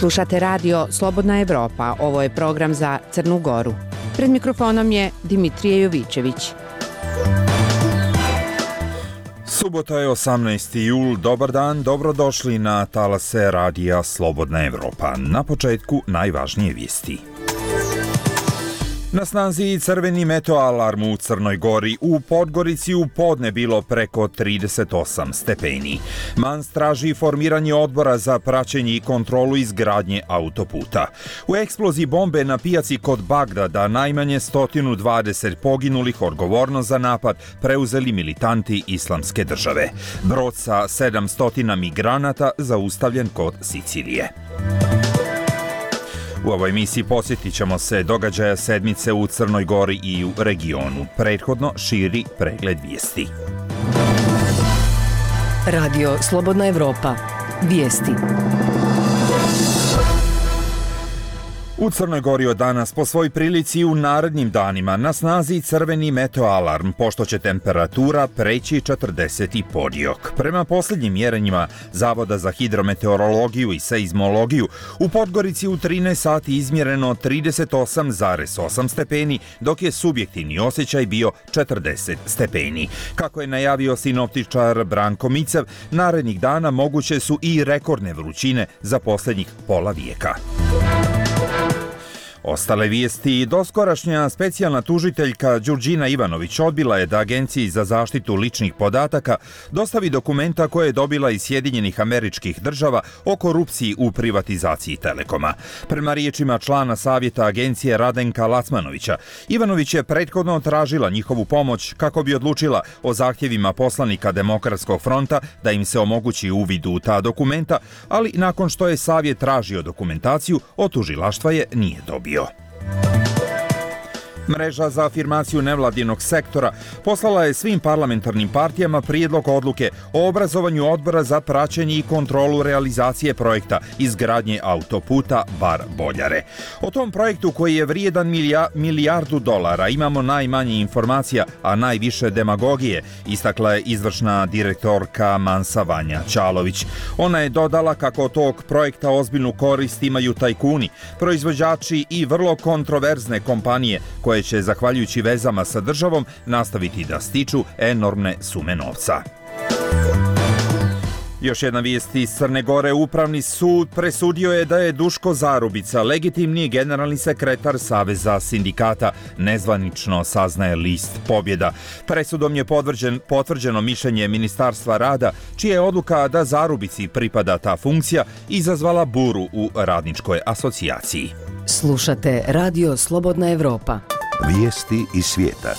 Slušate radio Slobodna Evropa, ovo je program za Crnu Goru. Pred mikrofonom je Dimitrije Jovićević. Subota je 18. jul, dobar dan, dobrodošli na talase radija Slobodna Evropa. Na početku najvažnije vijesti. Na snazi crveni meteoalarm u Crnoj Gori, u Podgorici u podne bilo preko 38 stepeni. MANS traži formiranje odbora za praćenje i kontrolu izgradnje autoputa. U eksploziji bombe na pijaci kod Bagdada najmanje 120 poginulih, odgovornost za napad preuzeli militanti Islamske države. Brod sa 700 migranata zaustavljen kod Sicilije. U ovoj emisiji posjetit ćemo se događaja sedmice u Crnoj Gori i u regionu. Prethodno širi pregled vijesti. Radio Slobodna Evropa. Vijesti. U Crnoj Gori od danas po svoj prilici i u narednim danima na snazi crveni meteoalarm, pošto će temperatura preći 40 podiok. Prema posljednjim mjerenjima Zavoda za hidrometeorologiju i seizmologiju, u Podgorici u 13 sati izmjereno 38,8 stepeni, dok je subjektivni osjećaj bio 40 stepeni. Kako je najavio sinoptičar Branko Micev, narednih dana moguće su i rekordne vrućine za posljednjih pola vijeka. Ostale vijesti. Doskorašnja specijalna tužiteljka Đurđina Ivanović odbila je da Agenciji za zaštitu ličnih podataka dostavi dokumenta koje je dobila iz Sjedinjenih Američkih Država o korupciji u privatizaciji Telekoma. Prema riječima člana savjeta agencije Radenka Lacmanovića, Ivanović je prethodno tražila njihovu pomoć kako bi odlučila o zahtjevima poslanika Demokratskog fronta da im se omogući uvid u ta dokumenta, ali nakon što je savjet tražio dokumentaciju, od tužilaštva je nije dobio. Mreža za afirmaciju nevladinog sektora poslala je svim parlamentarnim partijama prijedlog odluke o obrazovanju odbora za praćenje i kontrolu realizacije projekta izgradnje autoputa Bar-Boljare. O tom projektu koji je vrijedan milijardu dolara imamo najmanje informacija, a najviše demagogije, istakla je izvršna direktorka MANS-a Vanja Ćalović. Ona je dodala kako od tog projekta ozbiljnu korist imaju tajkuni, proizvođači i vrlo kontroverzne kompanije koje će, zahvaljujući vezama sa državom, nastaviti da stiču enormne sume novca. Još jedna vijest iz Crne Gore. Upravni sud presudio je da je Duško Zarubica, legitimni generalni sekretar Saveza sindikata, nezvanično, saznaje list Pobjeda. Presudom je potvrđeno mišljenje Ministarstva rada, čija je odluka da Zarubici pripada ta funkcija izazvala buru u radničkoj asocijaciji. Slušate Radio Slobodna Evropa. Vijesti iz svijeta.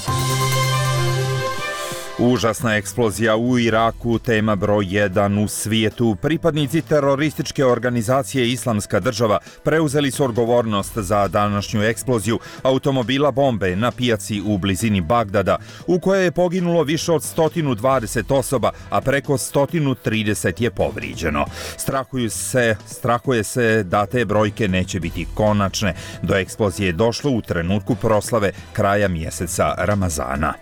Užasna eksplozija u Iraku, tema broj 1 u svijetu. Pripadnici terorističke organizacije Islamska država preuzeli su odgovornost za današnju eksploziju automobila bombe na pijaci u blizini Bagdada, u kojoj je poginulo više od 120 osoba, a preko 130 je povrijeđeno. Strahuje se da te brojke neće biti konačne. Do eksplozije je došlo u trenutku proslave kraja mjeseca Ramazana.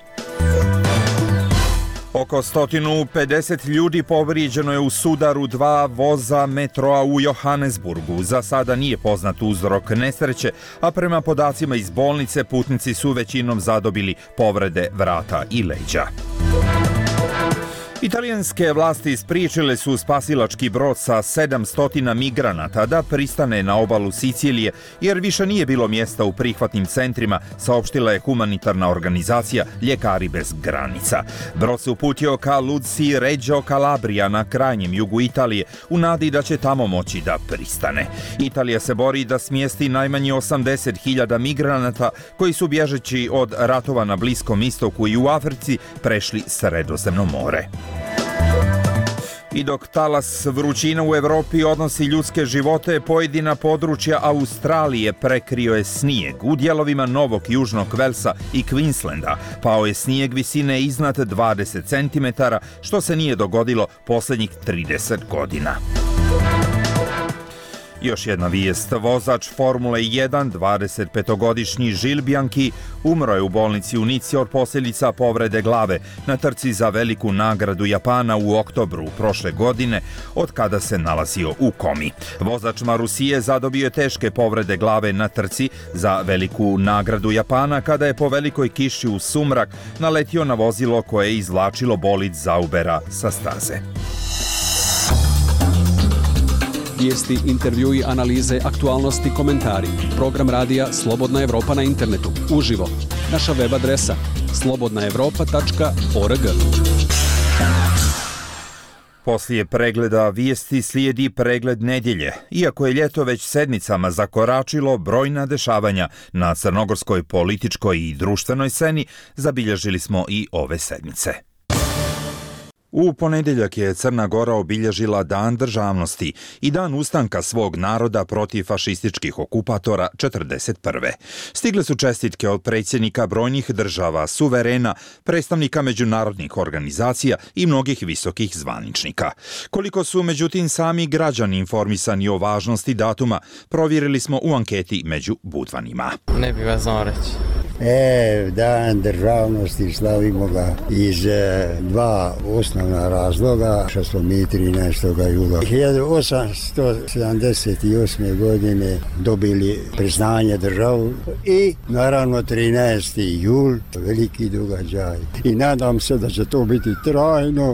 Oko 150 ljudi povrijeđeno je u sudaru dva voza metroa u Johannesburgu. Za sada nije poznat uzrok nesreće, a prema podacima iz bolnice putnici su većinom zadobili povrede vrata i leđa. Italijanske vlasti spriječile su spasilački brod sa 700 migranata da pristane na obalu Sicilije, jer više nije bilo mjesta u prihvatnim centrima, saopštila je humanitarna organizacija Ljekari bez granica. Brod se uputio ka luci Reggio Calabria na krajnjem jugu Italije, u nadi da će tamo moći da pristane. Italija se bori da smjesti najmanje 80.000 migranata koji su, bježeći od ratova na Bliskom istoku i u Africi, prešli Sredozemno more. I dok talas vrućina u Evropi odnosi ljudske živote, pojedina područja Australije prekrio je snijeg. U dijelovima Novog Južnog Velsa i Queenslanda pao je snijeg visine iznad 20 cm, što se nije dogodilo posljednjih 30 godina. Još jedna vijest. Vozač Formule 1, 25-godišnji Gilles Bianchi, umro je u bolnici u Nici od posljedica povrede glave na trci za veliku nagradu Japana u oktobru prošle godine, od kada se nalazio u komi. Vozač Marusije zadobio je teške povrede glave na trci za veliku nagradu Japana kada je po velikoj kiši u sumrak naletio na vozilo koje je izvlačilo bolid Zaubera sa staze. Vijesti, intervjui, analize, aktualnosti, komentari. Program radija Slobodna Evropa na internetu. Uživo. Naša web adresa slobodnaevropa.org. Poslije pregleda vijesti slijedi pregled nedjelje. Iako je ljeto već sedmicama zakoračilo, brojna dešavanja na crnogorskoj političkoj i društvenoj sceni zabilježili smo i ove sedmice. U ponedjeljak je Crna Gora obilježila Dan državnosti i dan ustanka svog naroda protiv fašističkih okupatora 1941. Stigle su čestitke od predsjednika brojnih država, suverena, predstavnika međunarodnih organizacija i mnogih visokih zvaničnika. Koliko su međutim sami građani informisani o važnosti datuma, provjerili smo u anketi među Budvanima. Ne bi vas znao reći. Dan državnosti slavimo ga iz dva osnovna razloga, što smo mi 13. jula 1878. godine dobili priznanje državu i naravno 13. jul, veliki događaj. I nadam se da će to biti trajno.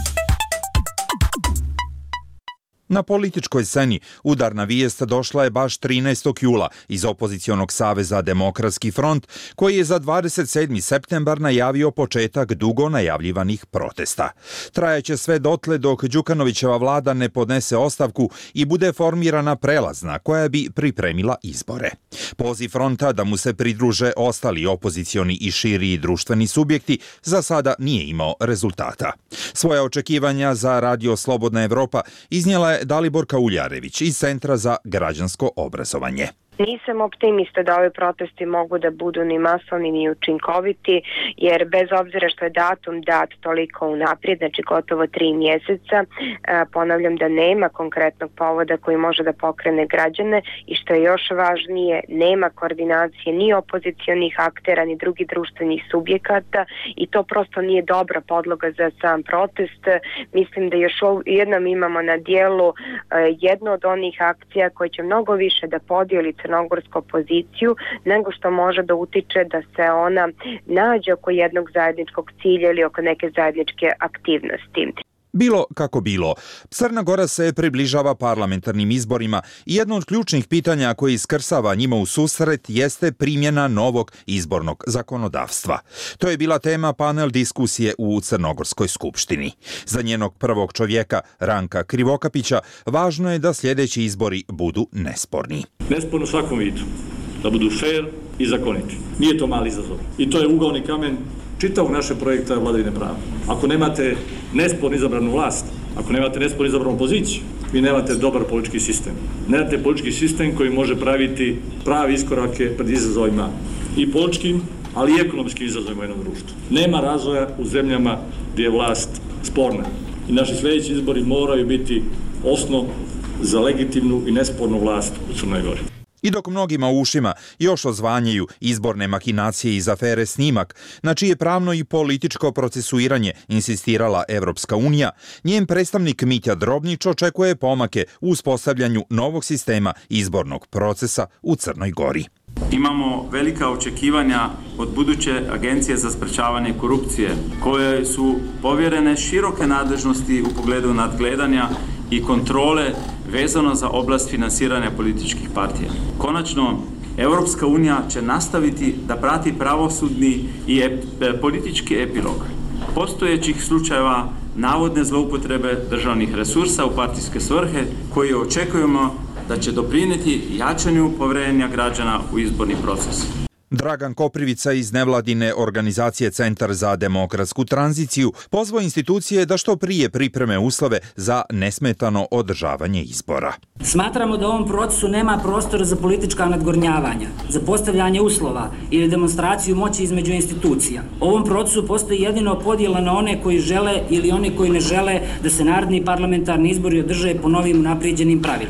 Na političkoj sceni udarna vijest došla je baš 13. jula iz opozicionog saveza Demokratski front, koji je za 27. septembar najavio početak dugo najavljivanih protesta. Trajaće sve dotle dok Đukanovićeva vlada ne podnese ostavku i bude formirana prelazna koja bi pripremila izbore. Poziv fronta da mu se pridruže ostali opozicioni i širi društveni subjekti za sada nije imao rezultata. Svoja očekivanja za Radio Slobodna Evropa iznijela je Daliborka Uljarević iz Centra za građansko obrazovanje. Nisam optimista da ovi protesti mogu da budu ni masovni ni učinkoviti, jer bez obzira što je datum dat toliko unaprijed, znači gotovo 3 mjeseca, ponavljam da nema konkretnog povoda koji može da pokrene građane i što je još važnije, nema koordinacije ni opozicionih aktera ni drugih društvenih subjekata i to prosto nije dobra podloga za sam protest. Mislim da još jednom imamo na dijelu jednu od onih akcija koje će mnogo više da podijeli crnogorsku opoziciju nego što može da utiče da se ona nađe oko jednog zajedničkog cilja ili oko neke zajedničke aktivnosti. Bilo kako bilo, Crna Gora se približava parlamentarnim izborima i jedno od ključnih pitanja koje iskrsava njima u susret jeste primjena novog izbornog zakonodavstva. To je bila tema panel diskusije u Crnogorskoj skupštini. Za njenog prvog čovjeka, Ranka Krivokapića, važno je da sljedeći izbori budu nesporni. Nesporno u svakom vidu, da budu fair i zakoniti. Nije to mali izazov. I to je ugaoni kamen čitavog našeg projekta vladavine prava. Ako nemate nesporno izabranu vlast, ako nemate nesporno izabranu opoziciju, vi nemate dobar politički sistem. Nemate politički sistem koji može praviti pravi iskorake pred izazovima i političkim, ali i ekonomskim izazovima u jednom društvu. Nema razvoja u zemljama gdje je vlast sporna. I naši sljedeći izbori moraju biti osnov za legitimnu i nespornu vlast u Crnoj Gori. I dok mnogima u ušima još ozvanjaju izborne makinacije iz afere Snimak, na čije pravno i političko procesuiranje insistirala Evropska unija, njen predstavnik Mitja Drobnić očekuje pomake u uspostavljanju novog sistema izbornog procesa u Crnoj Gori. Imamo velika očekivanja od buduće Agencije za sprečavanje korupcije, koje su povjerene široke nadležnosti u pogledu nadgledanja i kontrole vezano za oblast finansiranja političkih partija. Konačno, Europska unija će nastaviti da prati pravosudni i politički epilog postojećih slučajeva navodne zloupotrebe državnih resursa u partijske svrhe, koje očekujemo da će doprinijeti jačanju povjerenja građana u izborni proces. Dragan Koprivica iz nevladine organizacije Centar za demokratsku tranziciju pozvao institucije da što prije pripreme uslove za nesmetano održavanje izbora. Smatramo da u ovom procesu nema prostora za politička nadgornjavanja, za postavljanje uslova ili demonstraciju moći između institucija. U ovom procesu postoji jedino podjela na one koji žele ili one koji ne žele da se naredni parlamentarni izbori održe po novim unaprijeđenim pravilima.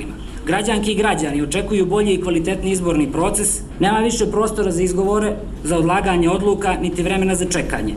građanke i građani očekuju bolji i kvalitetni izborni proces, nema više prostora za izgovore, za odlaganje odluka, niti vremena za čekanje.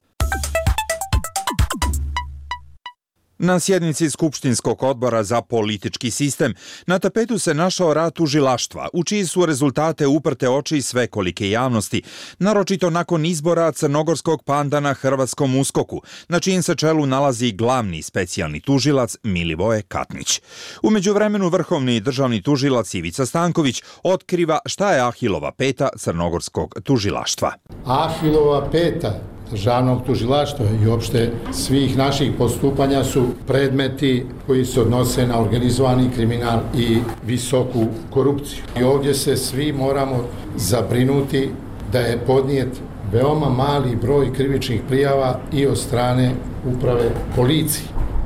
Na sjednici Skupštinskog odbora za politički sistem na tapetu se našao rad tužilaštva, u čiji su rezultate uprte oči svekolike javnosti, naročito nakon izbora crnogorskog pandana Hrvatskom USKOK-u, na čijem se čelu nalazi glavni specijalni tužilac Milivoje Katnić. U međuvremenu vrhovni državni tužilac Ivica Stanković otkriva šta je Ahilova peta crnogorskog tužilaštva. Ahilova peta državnog tužilaštva i uopšte svih naših postupanja su predmeti koji se odnose na organizovani kriminal i visoku korupciju. I ovdje se svi moramo zabrinuti da je podnijet veoma mali broj krivičnih prijava i od strane uprave policije.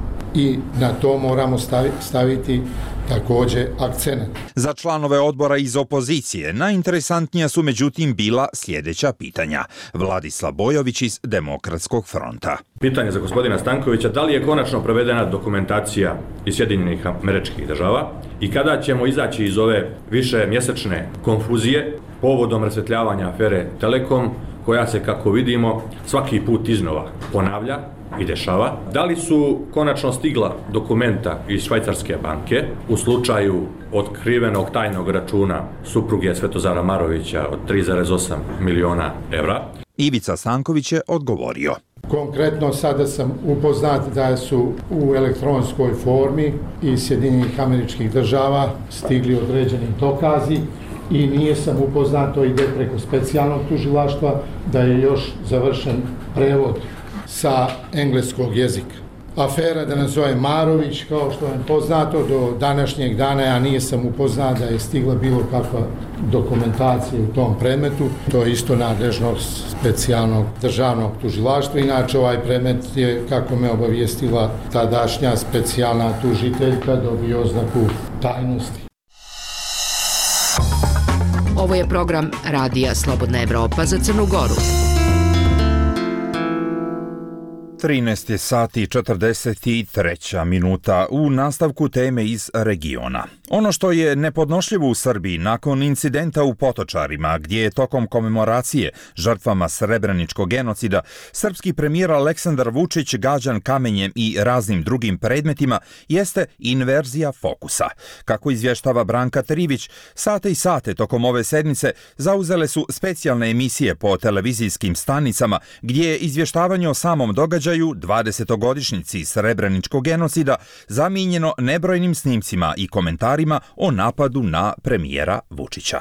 I na to moramo staviti također akcenat. Za članove odbora iz opozicije najinteresantnija su međutim bila sljedeća pitanja. Vladislav Bojović iz Demokratskog fronta. Pitanje za gospodina Stankovića, da li je konačno provedena dokumentacija iz Sjedinjenih Američkih Država i kada ćemo izaći iz ove više mjesečne konfuzije povodom rasvjetljavanja afere Telekom, koja se, kako vidimo, svaki put iznova ponavlja i dešava. Da li su konačno stigla dokumenta iz švajcarske banke u slučaju otkrivenog tajnog računa supruge Svetozara Marovića od 3,8 miliona evra? Ivica Stanković je odgovorio. Konkretno sada sam upoznat da su u elektronskoj formi iz Sjedinjenih Američkih Država stigli određeni dokazi i nije sam upoznat, to ide preko specijalnog tužilaštva, da je još završen prevod sa engleskog jezika. Afera, da nazovem Marović, kao što je poznato, do današnjeg dana ja nisam upoznat da je stigla bilo kakva dokumentacija u tom predmetu. To je isto nadležnost specijalnog državnog tužilaštva. Inače, ovaj predmet je, kako me obavijestila tadašnja specijalna tužiteljka, dobio oznaku tajnosti. Ovo je program Radija Slobodna Evropa za Crnu Goru. 13 sati i 43 minuta u nastavku teme iz regiona. Ono što je nepodnošljivo u Srbiji nakon incidenta u Potočarima, gdje je tokom komemoracije žrtvama srebreničkog genocida srpski premijer Aleksandar Vučić gađan kamenjem i raznim drugim predmetima, jeste inverzija fokusa. Kako izvještava Branka Trivić, sate i sate tokom ove sedmice zauzele su specijalne emisije po televizijskim stanicama, gdje je izvještavanje o samom događaju 20-godišnjici srebreničkog genocida zamijenjeno nebrojnim snimcima i komentarima o napadu na premijera Vučića.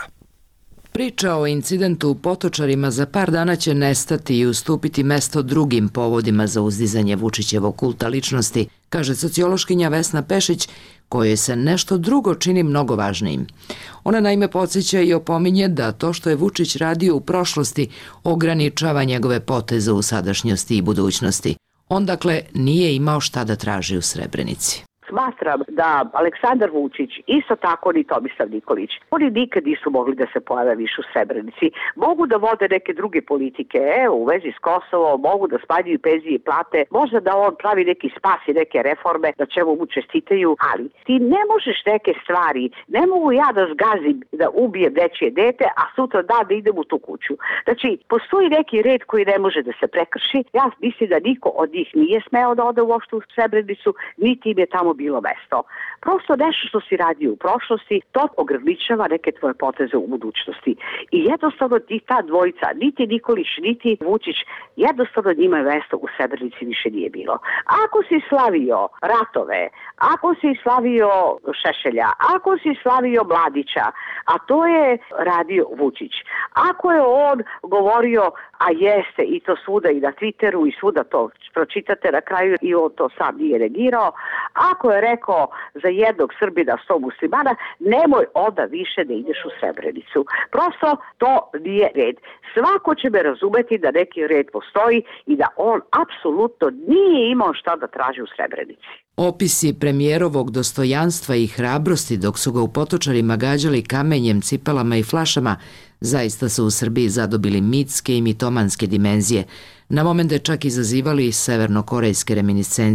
Priča o incidentu u Potočarima za par dana će nestati i ustupiti mesto drugim povodima za uzdizanje Vučićevog kulta ličnosti, kaže sociološkinja Vesna Pešić, kojoj se nešto drugo čini mnogo važnijim. Ona naime podsjeća i opominje da to što je Vučić radio u prošlosti ograničava njegove poteze u sadašnjosti i budućnosti. On dakle nije imao šta da traži u Srebrenici. Smatram da Aleksandar Vučić, isto tako ni Tomislav Nikolić, oni nikad nisu mogli da se pojave više u Srebrenici. Mogu da vode neke druge politike, u vezi s Kosovom, mogu da smanjuju penzije i plate, možda da on pravi neki spas i neke reforme, na čemu mu čestitaju, ali ti ne možeš neke stvari, ne mogu ja da zgazim da ubijem nečije dete, a sutra da idem u tu kuću. Znači, postoji neki red koji ne može da se prekrši. Ja mislim da niko od njih nije smeo da ode uopšte u Srebrenicu, niti im je tamo bilo mesto. Prosto nešto što si radio u prošlosti, to ograničava neke tvoje poteze u budućnosti. I jednostavno ta dvojica, niti Nikolić, niti Vučić, jednostavno njima mesto u Srebrenici više nije bilo. Ako si slavio ratove, ako si slavio Šešelja, ako si slavio Mladića, a to je radio Vučić. Ako je on govorio, a jeste i to svuda i na Twitteru i svuda to pročitate na kraju i on to sam nije negirao, ako je rekao za jednog Srbina 100 muslimana, nemoj onda više da ideš u Srebrenicu. Prosto to nije red. Svako će me razumeti da neki red postoji i da on apsolutno nije imao šta da traži u Srebrenici. Opisi premijerovog dostojanstva i hrabrosti dok su ga u Potočarima gađali kamenjem, cipelama i flašama zaista su u Srbiji zadobili mitske i mitomanske dimenzije. Na momente čak izazivali severnokorejske reminiscencije.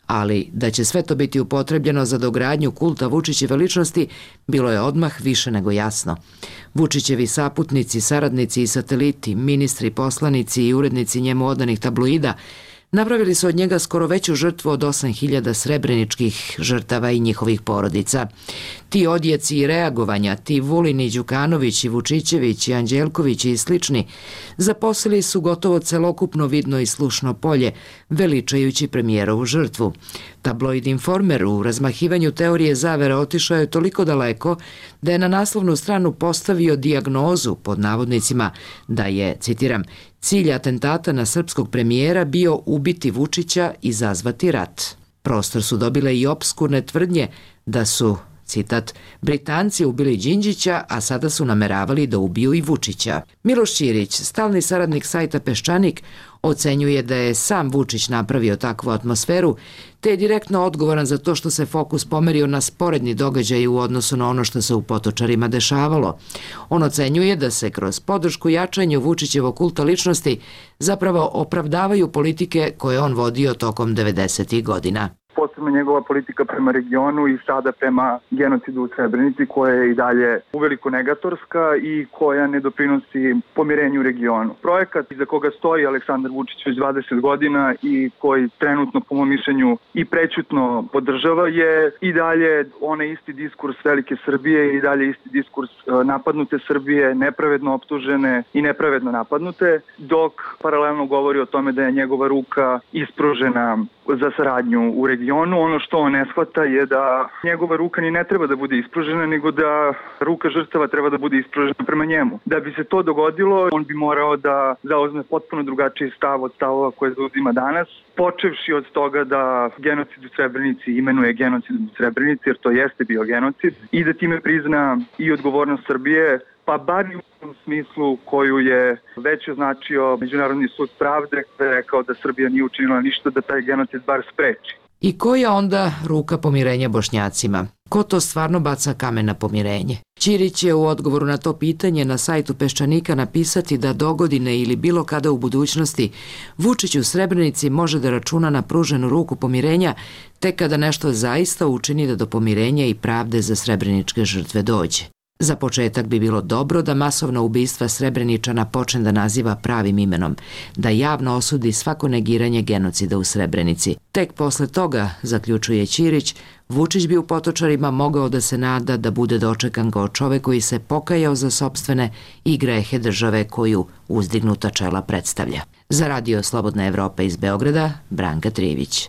Ali da će sve to biti upotrebljeno za dogradnju kulta Vučićeve ličnosti bilo je odmah više nego jasno. Vučićevi saputnici, saradnici i sateliti, ministri, poslanici i urednici njemu odanih tabloida napravili su od njega skoro veću žrtvu od 8.000 srebreničkih žrtava i njihovih porodica. Ti odjeci i reagovanja, ti Vulin i Đukanović i Vučićević i Anđelković i slični, zaposlili su gotovo celokupno vidno i slušno polje, veličajući premijerovu žrtvu. Tabloid Informer u razmahivanju teorije zavere otišao je toliko daleko da je na naslovnu stranu postavio dijagnozu, pod navodnicima, da je, citiram, cilj atentata na srpskog premijera bio ubiti Vučića i izazvati rat. Prostor su dobile i opskurne tvrdnje da su, citat, Britanci ubili Đinđića, a sada su nameravali da ubiju i Vučića. Miloš Ćirić, stalni saradnik sajta Peščanik, ocenjuje da je sam Vučić napravio takvu atmosferu, te je direktno odgovoran za to što se fokus pomerio na sporedni događaj u odnosu na ono što se u Potočarima dešavalo. On ocenjuje da se kroz podršku jačanju Vučićevog kulta ličnosti zapravo opravdavaju politike koje on vodio tokom 90. godina. Posebno njegova politika prema regionu i sada prema genocidu u Srebrenici, koja je i dalje uveliko negatorska i koja ne doprinosi pomirenju u regionu. Projekat iza koga stoji Aleksandar Vučić već 20 godina i koji trenutno, po mom mišljenju, i prećutno podržava je i dalje onaj isti diskurs velike Srbije i dalje isti diskurs napadnute Srbije, nepravedno optužene i nepravedno napadnute, dok paralelno govori o tome da je njegova ruka ispružena za saradnju u regionu. Ono što on ne shvata je da njegova ruka ni ne treba da bude ispružena, nego da ruka žrtava treba da bude ispružena prema njemu. Da bi se to dogodilo, on bi morao da zauzme potpuno drugačiji stav od stavova koje zauzima danas, počevši od toga da genocid u Srebrenici imenuje genocid u Srebrenici, jer to jeste bio genocid, i da time prizna i odgovornost Srbije, pa bar i u tom smislu koju je već označio Međunarodni sud pravde, kada je rekao da Srbija nije učinila ništa da taj genocid bar spreči. I koja onda ruka pomirenja Bošnjacima? Ko to stvarno baca kamen na pomirenje? Ćirić je u odgovoru na to pitanje na sajtu Peščanika napisati da dogodine ili bilo kada u budućnosti Vučić u Srebrenici može da računa na pruženu ruku pomirenja tek kada nešto zaista učini da do pomirenja i pravde za srebreničke žrtve dođe. Za početak bi bilo dobro da masovna ubistva Srebreničana počne da naziva pravim imenom, da javno osudi svako negiranje genocida u Srebrenici. Tek posle toga, zaključuje Ćirić, Vučić bi u Potočarima mogao da se nada da bude dočekan kao čovek koji se pokajao za sopstvene i grehe države koju uzdignuta čela predstavlja. Za Radio Slobodna Evropa iz Beograda, Branka Trijević.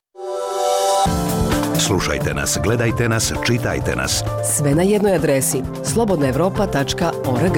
Slušajte nas, gledajte nas, čitajte nas. Sve na jednoj adresi slobodnaevropa.org.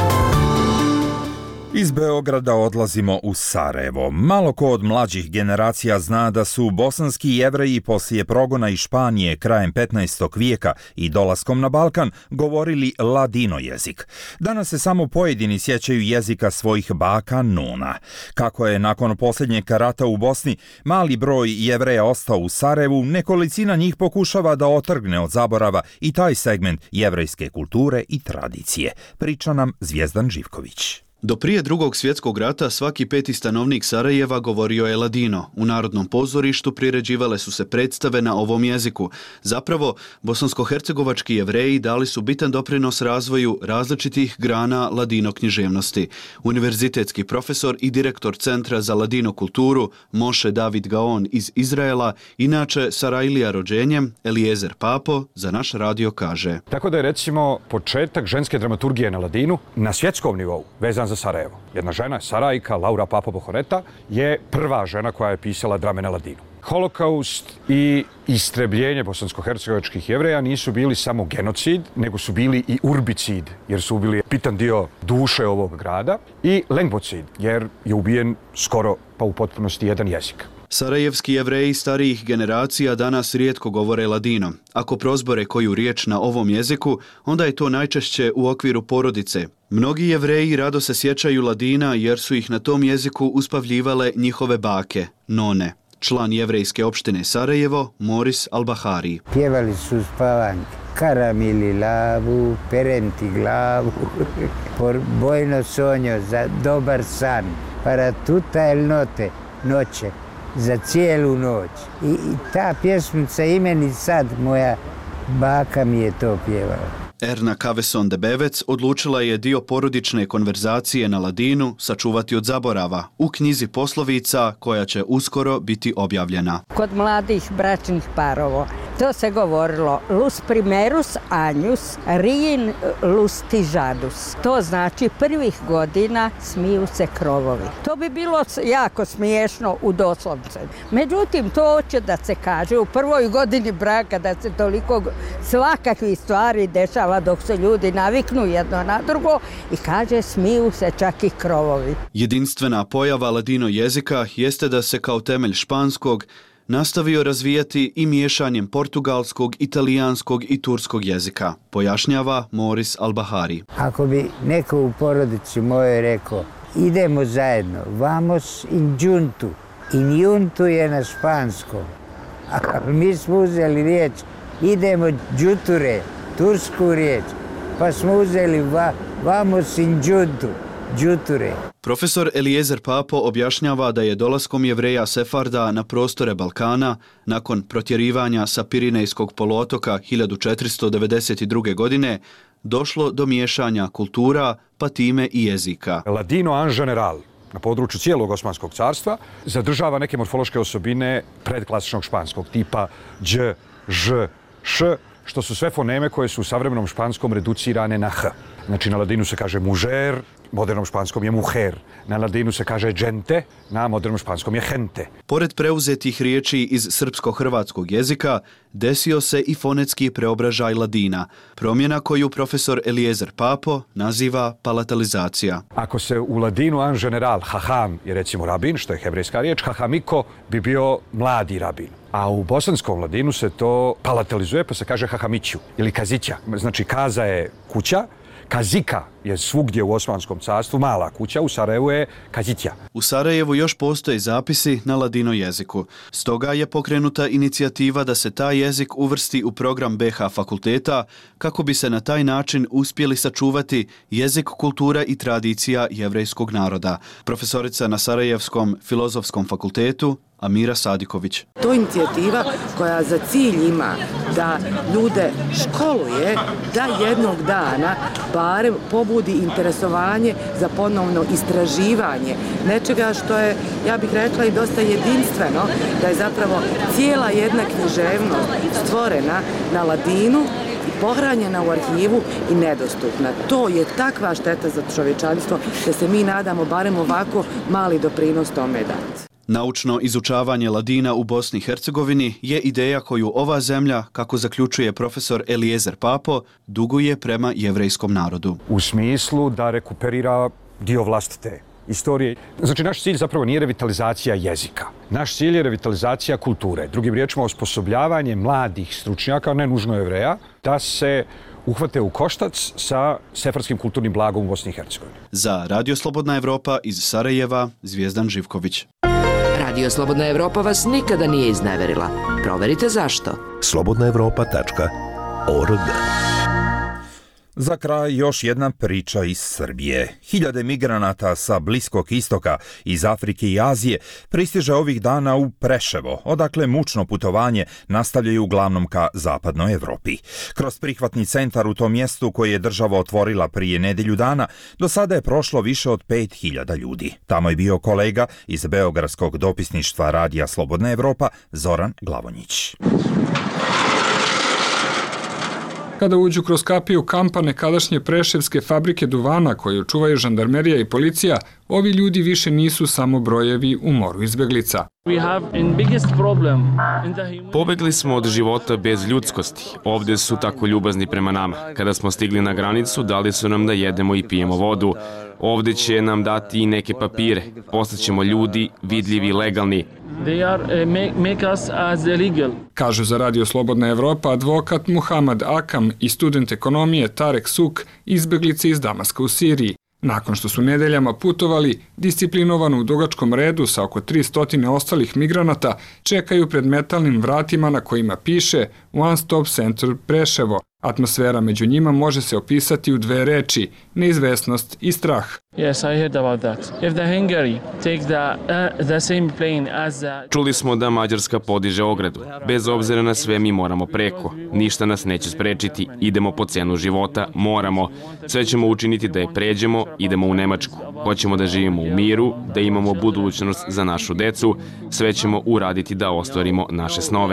Iz Beograda odlazimo u Sarajevo. Malo ko od mlađih generacija zna da su bosanski Jevreji poslije progona iz Španije krajem 15. vijeka i dolaskom na Balkan govorili ladino jezik. Danas se samo pojedini sjećaju jezika svojih baka nona. Kako je nakon posljednjeg rata u Bosni mali broj Jevreja ostao u Sarajevu, nekolicina njih pokušava da otrgne od zaborava i taj segment jevrejske kulture i tradicije. Priča nam Zvijezdan Živković. Do prije Drugog svjetskog rata svaki peti stanovnik Sarajeva govorio je ladino. U Narodnom pozorištu priređivale su se predstave na ovom jeziku. Zapravo, bosansko-hercegovački Jevreji dali su bitan doprinos razvoju različitih grana ladino književnosti. Univerzitetski profesor i direktor Centra za ladino kulturu Moše David Gaon iz Izraela, inače Sarajlija rođenjem, Eliezer Papo, za naš radio kaže. Tako da je recimo početak ženske dramaturgije na ladinu na svjetskom nivou vezan za Sarajevo. Jedna žena, Sarajka, Laura Papo Bohoreta, je prva žena koja je pisala drame na ladinu. Holokaust i istrebljenje bosansko-hercegovačkih Jevreja nisu bili samo genocid, nego su bili i urbicid, jer su ubili bitan dio duše ovog grada, i lengvocid, jer je ubijen skoro pa u potpunosti jedan jezik. Sarajevski Jevreji starijih generacija danas rijetko govore ladino. Ako prozbore koju riječ na ovom jeziku, onda je to najčešće u okviru porodice. Mnogi Jevreji rado se sjećaju ladina jer su ih na tom jeziku uspavljivale njihove bake, none. Član jevrejske opštine Sarajevo, Moris Albahari. Pjevali su spavanke, karamili lavu, perenti glavu, por bojno sonjo za dobar san, para tuta el note, noće. za cijelu noć. I ta pjesmica i meni sad, moja baka mi je to pjevala. Erna Kaveson de Bevec odlučila je dio porodične konverzacije na ladinu sačuvati od zaborava u knjizi poslovica koja će uskoro biti objavljena. Kod mladih bračnih parova to se govorilo lus primerus agnus, rien lustižadus. To znači prvih godina smiju se krovovi. To bi bilo jako smiješno u doslovce. Međutim, to će da se kaže u prvoj godini braka da se toliko svakakvih stvari dešava dok se ljudi naviknu jedno na drugo i kaže smiju se čak i krovovi. Jedinstvena pojava ladino jezika jeste da se kao temelj španskog nastavio razvijati i miješanjem portugalskog, italijanskog i turskog jezika, pojašnjava Moris Albahari. Ako bi neko u porodici mojoj rekao idemo zajedno, vamos in juntu. In juntu je na španskom. A mi smo uzeli riječ idemo džuture, tursku riječ, pa smo uzeli vamos in juntu, džuture. Profesor Eliezer Papo objašnjava da je dolaskom Jevreja Sefarda na prostore Balkana, nakon protjerivanja sa Pirinejskog poluotoka 1492. godine, došlo do miješanja kultura, pa time i jezika. Ladino en general na području cijelog Osmanskog carstva zadržava neke morfološke osobine predklasičnog španskog tipa dž, ž, š, što su sve foneme koje su u savremenom španskom reducirane na h. Znači na ladinu se kaže mužer, modernom španskom je muher. Na ladinu se kaže gente, na modernom španskom je gente. Pored preuzetih riječi iz srpsko-hrvatskog jezika, desio se i fonetski preobražaj ladina, promjena koju profesor Eliezer Papo naziva palatalizacija. Ako se u ladinu en general haham je recimo rabin, što je hebrejska riječ, hahamiko bi bio mladi rabin. A u bosanskom ladinu se to palatalizuje pa se kaže hahamiću ili kazića. Znači kaza je kuća, kazika je svugdje u Osmanskom carstvu mala kuća, u Sarajevu je kazića. U Sarajevu još postoje zapisi na ladino jeziku. Stoga je pokrenuta inicijativa da se taj jezik uvrsti u program BH fakulteta kako bi se na taj način uspjeli sačuvati jezik, kultura i tradicija jevrejskog naroda. Profesorica na Sarajevskom filozofskom fakultetu Amira Sadiković. To je inicijativa koja za cilj ima da ljude školuje da jednog dana barem pobudi interesovanje za ponovno istraživanje nečega što je, ja bih rekla, i dosta jedinstveno, da je zapravo cijela jedna književnost stvorena na ladinu i pohranjena u arhivu i nedostupna. To je takva šteta za čovječanstvo da se mi nadamo barem ovako mali doprinos tome dati. Naučno izučavanje ladina u Bosni i Hercegovini je ideja koju ova zemlja, kako zaključuje profesor Eliezer Papo, duguje prema jevrejskom narodu. U smislu da rekuperira dio vlastite istorije. Znači, naš cilj zapravo nije revitalizacija jezika. Naš cilj je revitalizacija kulture. Drugim riječima, osposobljavanje mladih stručnjaka, ne nužno Jevreja, da se uhvate u koštac sa sefarskim kulturnim blagom u Bosni i Hercegovini. Za Radio Slobodna Evropa iz Sarajeva, Zvijezdan Živković. Radio Slobodna Evropa vas nikada nije izneverila. Proverite zašto. slobodnaevropa.org. Za kraj još jedna priča iz Srbije. Hiljade migranata sa Bliskog istoka, iz Afrike i Azije pristiže ovih dana u Preševo, odakle mučno putovanje nastavljaju uglavnom ka zapadnoj Evropi. Kroz prihvatni centar u tom mjestu koje je država otvorila prije nedelju dana, do sada je prošlo više od 5000 ljudi. Tamo je bio kolega iz Beogradskog dopisništva Radija Slobodna Evropa, Zoran Glavonjić. Kada uđu kroz kapiju kampa nekadašnje preševske fabrike duvana koju čuvaju žandarmerija i policija, ovi ljudi više nisu samo brojevi u moru izbeglica. Pobegli smo od života bez ljudskosti. Ovdje su tako ljubazni prema nama. Kada smo stigli na granicu, dali su nam da jedemo i pijemo vodu. Ovdje će nam dati i neke papire. Postaćemo ljudi, vidljivi, legalni. Kažu za Radio Slobodna Evropa advokat Muhamad Akam i student ekonomije Tarek Suk, izbeglice iz Damaska u Siriji. Nakon što su nedeljama putovali, disciplinovano u dugačkom redu sa oko 300 ostalih migranata, čekaju pred metalnim vratima na kojima piše One Stop Center Preševo, Atmosfera među njima može se opisati u dve reči: neizvesnost i strah. Yes, I heard about that. If the Hungary take the same plane as Čuli smo da Mađarska podiže ogradu. Bez obzira na sve mi moramo preko. Ništa nas neće sprečiti. Idemo po cenu života, moramo. Sve ćemo učiniti da je pređemo, idemo u Nemačku. Hoćemo da živimo u miru, da imamo budućnost za našu decu. Sve ćemo uraditi da ostvarimo naše snove.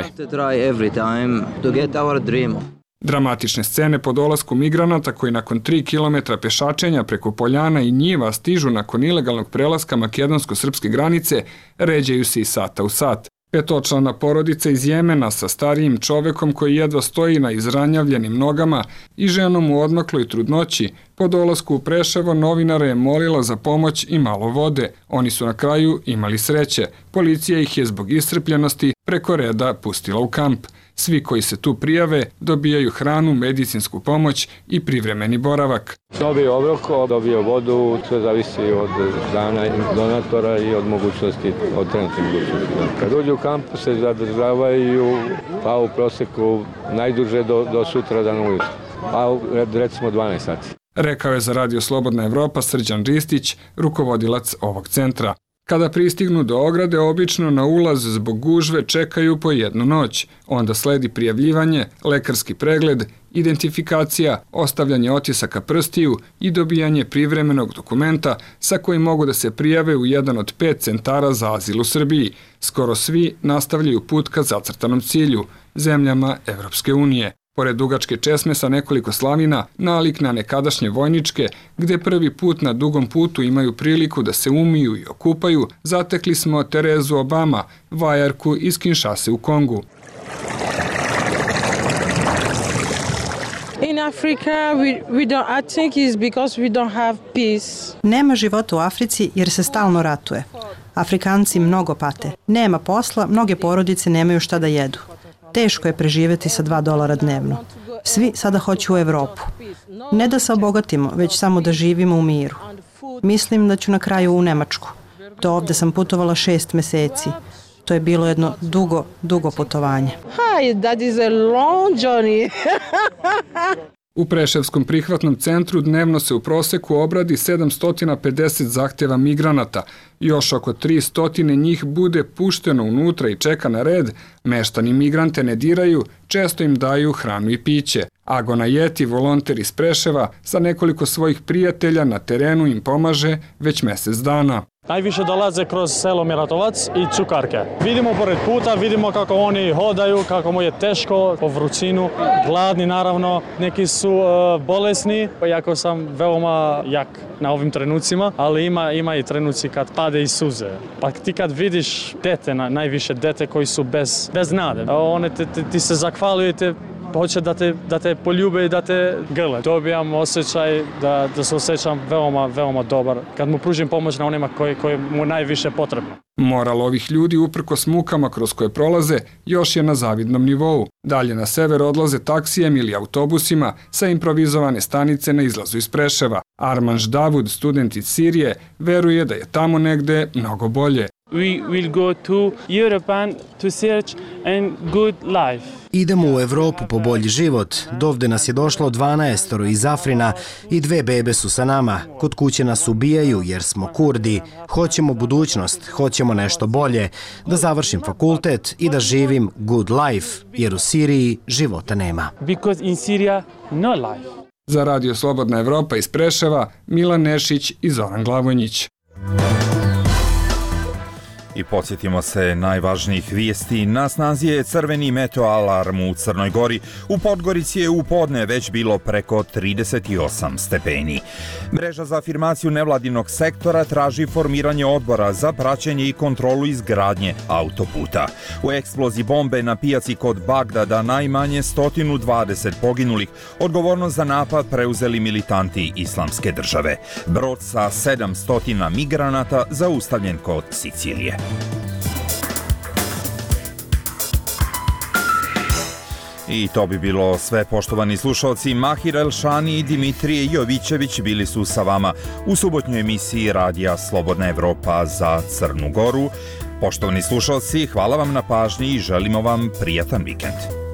Dramatične scene po dolasku migranata koji nakon 3 km pešačenja preko poljana i njiva stižu nakon ilegalnog prelaska makedonsko-srpske granice ređaju se iz sata u sat. Petočlana porodica iz Jemena sa starijim čovekom koji jedva stoji na izranjavljenim nogama i ženom u odmakloj trudnoći po dolasku u Preševo novinara je molila za pomoć i malo vode. Oni su na kraju imali sreće. Policija ih je zbog iscrpljenosti preko reda pustila u kamp. Svi koji se tu prijave dobijaju hranu, medicinsku pomoć i privremeni boravak. Dobio obrok, dobio vodu, sve zavisi od dana donatora i od mogućnosti, od trenutnih mogućnosti. Kad uđu u kamp se zadržavaju pa u proseku najduže do sutra dan ujutru, pa recimo 12 sati. Rekao je za Radio Slobodna Evropa Srđan Ristić, rukovodilac ovog centra. Kada pristignu do ograde, obično na ulaz zbog gužve čekaju po jednu noć. Onda sledi prijavljivanje, lekarski pregled, identifikacija, ostavljanje otisaka prstiju i dobijanje privremenog dokumenta sa kojim mogu da se prijave u jedan od 5 centara za azil u Srbiji. Skoro svi nastavljaju put ka zacrtanom cilju, zemljama Evropske unije. Pored dugačke česme sa nekoliko slavina, nalik na nekadašnje vojničke, gde prvi put na dugom putu imaju priliku da se umiju i okupaju, zatekli smo Terezu Obama, vajarku iz Kinshase u Kongu. In Africa, I think it's because we don't have peace. Nema života u Africi jer se stalno ratuje. Afrikanci mnogo pate. Nema posla, mnoge porodice nemaju šta da jedu. Teško je preživjeti sa $2 dnevno. Svi sada hoću u Evropu. Ne da se obogatimo, već samo da živimo u miru. Mislim da ću na kraju u Nemačku. Do ovde sam putovala 6 meseci. To je bilo jedno dugo putovanje. Hi, that is a long journey. U Preševskom prihvatnom centru dnevno se u proseku obradi 750 zahtjeva migranata. Još oko 300 njih bude pušteno unutra i čeka na red. Meštani migrante ne diraju, često im daju hranu i piće. Agona Jeti, volonter iz Preševa, sa nekoliko svojih prijatelja na terenu im pomaže već mjesec dana. Najviše dolaze kroz selo Miratovac i Cukarke. Vidimo pored puta, vidimo kako oni hodaju, kako mu je teško po vrućinu, gladni naravno, neki su bolesni, iako sam veoma jak na ovim trenucima, ali ima i trenuci kad pade i suze. Pa ti kad vidiš dete, najviše dete koji su bez nade, one ti se zahvaljujete, hoće da te poljube i da te grle. Dobijam osjećaj da se osjećam veoma dobar kad mu pružim pomoć na onima koji mu najviše potrebno. Moral ovih ljudi uprkos mukama kroz koje prolaze još je na zavidnom nivou. Dalje na sever odlaze taksijem ili autobusima sa improvizovane stanice na izlazu iz Preševa. Armanš Davud, student iz Sirije, veruje da je tamo negde mnogo bolje. We will go to Europe to search a good life. Idemo u Evropu po bolji život. Dovde nas je došlo 12 iz Afrina i 2 bebe su sa nama. Kod kuće nas ubijaju jer smo Kurdi. Hoćemo budućnost, hoćemo nešto bolje. Da završim fakultet i da živim good life, jer u Siriji života nema. Because in Syria no life. Za Radio Slobodna Evropa iz Preševa, Milan Nešić i Zoran Glavonjić. I podsjetimo se najvažnijih vijesti. Na snazi je crveni meteo alarm u Crnoj Gori. U Podgorici je u podne već bilo preko 38 stepeni. Mreža za afirmaciju nevladinog sektora traži formiranje odbora za praćenje i kontrolu izgradnje autoputa. U eksploziji bombe na pijaci kod Bagdada najmanje 120 poginulih. Odgovornost za napad preuzeli militanti Islamske države. Brod sa 700 migranata zaustavljen kod Sicilije. I to bi bilo sve, poštovani slušalci. Mahir Elšani i Dimitrije Jovićević bili su sa vama u subotnjoj emisiji Radija Slobodna Evropa za Crnu Goru. Poštovani slušalci, hvala vam na pažnji i želimo vam prijatan vikend.